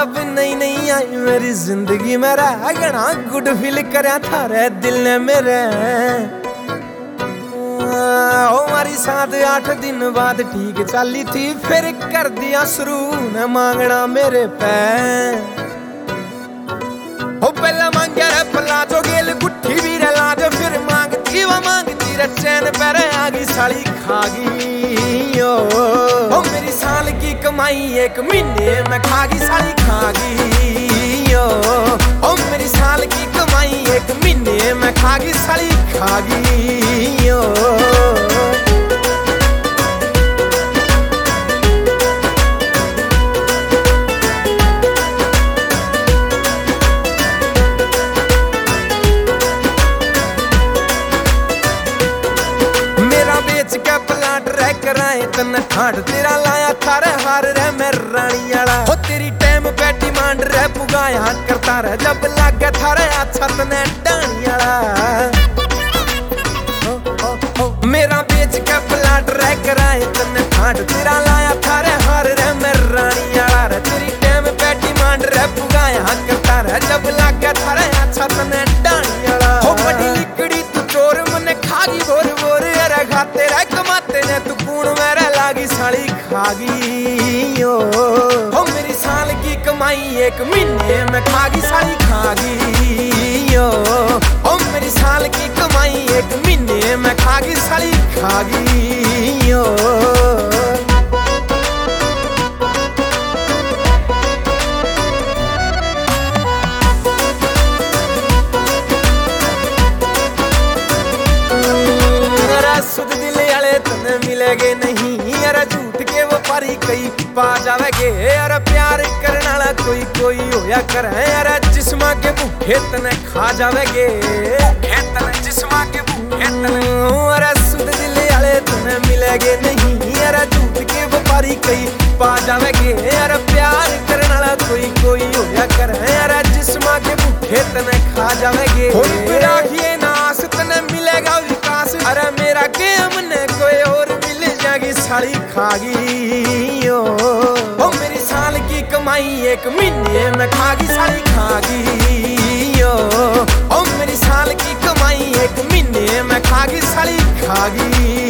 अब नई नई आई मेरी जिंदगी में रह गना गुड फील करया थारे दिल ने मेरे। हमारी साथ 8 दिन बाद ठीक चली थी, फिर कर दिया शुरू न मांगना मेरे पे। हो पहला मांगया रे पलाजो गेल गुट्ठी भी रे लाजो, फिर मांगती वो मांगती रे चैन पर आगी साली खागी। ओ मेरी साल की कमाई 1 महीने में खागी साली खागी। ओ मेरी साल की कमाई 1 महीने में खागी साली खागी। कराए तन ठाड़ तेरा लाया थारे हार रे मेरे रानी वाला। हो तेरी टाइम पे डिमांड रे पुगाया करता रे, जब लागे थारे अच्छा तने डानी वाला। मेरा बेच के प्लाट रे कराए तन ठाड़ तेरा लाया थारे हार रे मेरे रानी वाला रे। तेरी टाइम पे डिमांड रे पुगाया करता रे, जब लागे थारे अच्छा तने डानी वाला। हो बड़ी लिकड़ी तू चोर मने खागी बोर बोर रे खाते रे कमाते ने तू कूण मेरे लागी साली खागी। हो मेरी साल की कमाई 1 महीने में खागी साली खागी। हो मेरी साल की कमाई 1 महीने में खागी साली खागी। सुध दिल वाले तने मिलेगे नहीं, अरे झूठ के व्यापारी कई पा जावेगे। अरे प्यार करने वाला कोई कोई होया करे, अरे जिस्मा के भूखे तने खा जावेगे। जिस्मा के भूखे तने अरे सुध दिल वाले तने मिलेगे नहीं, अरे झूठ के व्यापारी कई पा जावेगे। अरे प्यार करने वाला कोई कोई होया करे, अरे जिस्मा के भूखे तने खा जावेगे। राखिए नास तने मिलेगा विकास, अरे मेरा के हमने कोई और मिल जाएगी साली खागी। ओ मेरी साल की कमाई 1 महीने में खागी साली खागी। ओ मेरी साल की कमाई 1 महीने में खागी साली खागी।